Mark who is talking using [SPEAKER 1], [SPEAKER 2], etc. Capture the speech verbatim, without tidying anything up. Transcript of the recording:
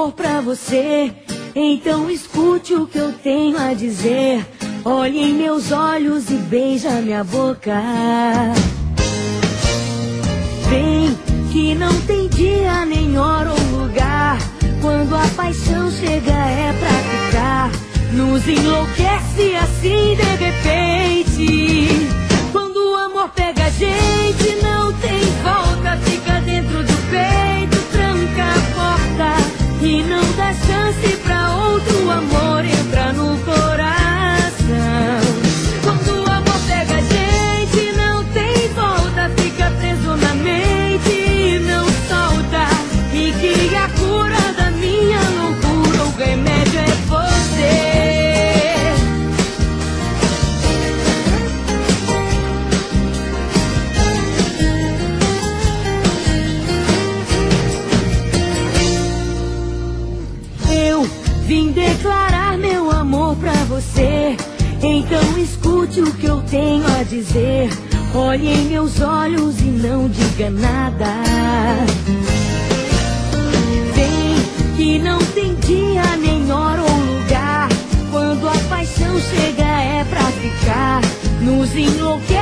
[SPEAKER 1] amor pra você, então escute o que eu tenho a dizer. Olhe em meus olhos e beija minha boca. Vem, que não tem dia, nem hora ou lugar. Quando a paixão chega é pra ficar. Nos enlouquece assim de repente. Quando o amor pega a gente, não tem volta. Fica dentro do peito, tranca a porta e não dá chance pra outro amor entrar no coração. Quando o amor pega a gente, não tem volta. Fica preso na mente e não solta. E que a cura da minha loucura, o remédio é você. Vim declarar meu amor pra você, então escute o que eu tenho a dizer. Olhe em meus olhos e não diga nada. Vem, que não tem dia, nem hora ou lugar. Quando a paixão chega é pra ficar. Nos enlouquece